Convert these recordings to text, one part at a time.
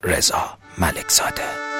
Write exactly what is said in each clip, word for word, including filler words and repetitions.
رضا ملکزاده.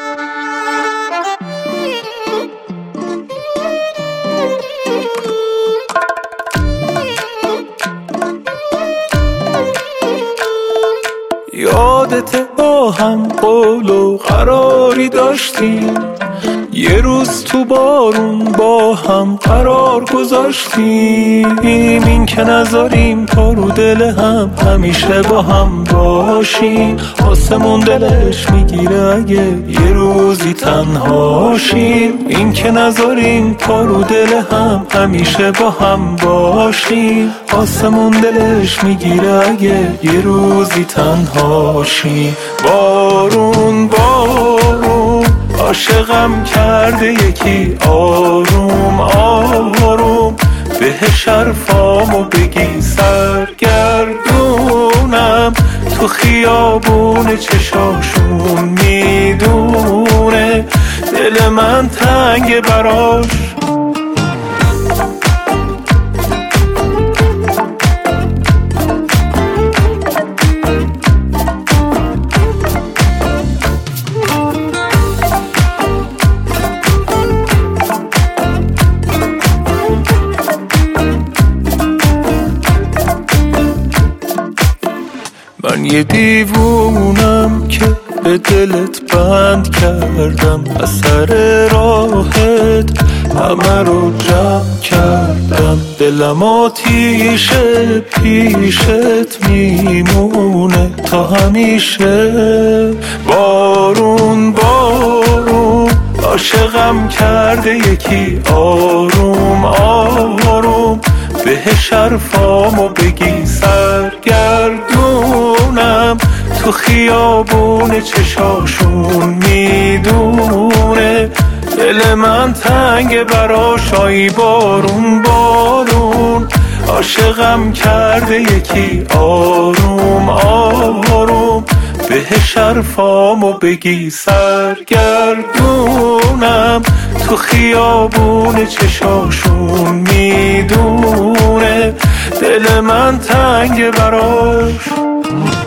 یادت با هم قول و قراری داشتیم، یه روز تو بارون با هم قرار گذاشتیم، این که نذاریم پا رو دل هم همیشه با هم باشیم. آسمون دلش میگیره اگه یه روزی تنهاشیم، این که نذاریم پا رو دل هم همیشه با هم باشیم. آسمون دلش میگیره اگه یه روزی تنهاشیم. بارون بارون عاشقم کرده یکی، آروم آروم بهش حرفامو بگی، سرگردونم تو خیابون چشاشون، میدونه دل من تنگ براش. من یه دیوونم که به دلت بند کردم، از سر راحت همه رو جمع کردم. دلم آتیشه پیشت میمونه تا همیشه. بارون بارون عاشقم کرده یکی، آروم آروم بهش حرفامو بگی، سرگردونم تو خیابون چشاشون، میدونه دل من تنگ براش. آی بارون بارون عاشقم کرده یکی، آروم آروم بهش حرفامو بگی، سرگردونم تو خیابون چشاشون، میدونه دل من تنگ براش.